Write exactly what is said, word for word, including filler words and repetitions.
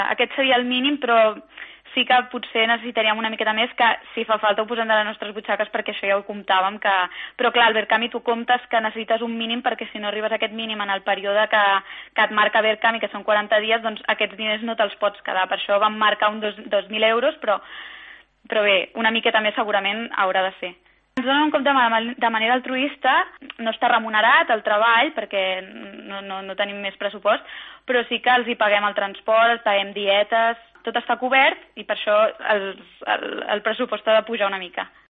Aquest seria el mínim, però sí que potser necessitaríem una miqueta més, que si fa falta ho posem de les nostres butxaques, perquè això ja ho comptàvem. Que... Però clar, el Verkami tu comptes que necessites un mínim, perquè si no arribes a aquest mínim en el període que, que et marca Verkami, que són quaranta dies, doncs aquests diners no te'ls pots quedar. Per això vam marcar un dos, dos mil euros, però, però bé, una miqueta més segurament haurà de ser. Ens donen un compte de manera altruista, no està remunerat el treball perquè no, no, no tenim més pressupost, però sí que els hi paguem el transport, els paguem dietes, tot està cobert i per això el, el, el pressupost ha de pujar una mica.